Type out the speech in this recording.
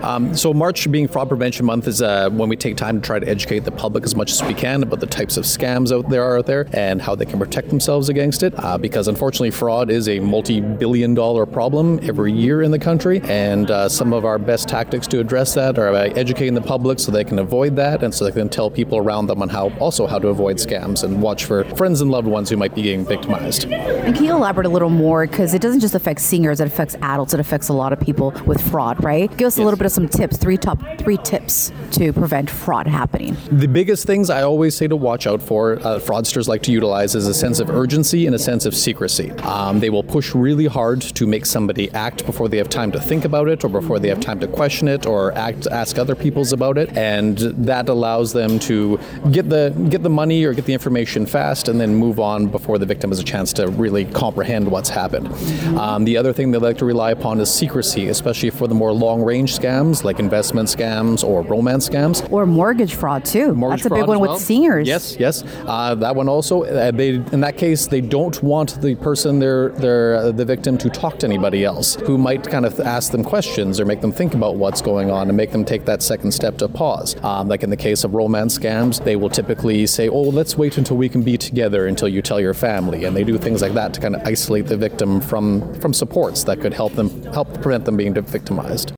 So March being Fraud Prevention Month is when we take time to try to educate the public as much as we can about the types of scams out there and how they can protect themselves against it. Because unfortunately, fraud is a multi-billion-dollar problem every year in the country, and some of our best tactics to address that are by educating the public so they can avoid that, and so they can tell people around them on how to avoid scams and watch for friends and loved ones who might be getting victimized. And can you elaborate a little more, because it doesn't just affect seniors, it affects adults, it affects a lot of people with fraud, right? Give us a little bit of some tips, three tips to prevent fraud happening. The biggest things I always say to watch out for, fraudsters like to utilize, is a sense of urgency and a sense of secrecy. They will push really hard to make somebody act before they have time to think about it, or before they have time to question it, or ask other people's about it, and that allows them to get the money or get the information fast and then move on before the victim has a chance to really comprehend what's happened. The other thing they like to rely upon is secrecy, especially for the more long-range scams like investment scams or romance scams. Or mortgage fraud too. That's a big one with seniors. Yes. That one also. In that case, they don't want the person, the victim, to talk to anybody else who might kind of ask them questions or make them think about what's going on and make them take that second step to pause. Like in the case of romance scams, they will typically say, "Oh, let's wait until we can be together until you tell your family," and they do things like that to kind of isolate the victim from supports that could help prevent them being victimized.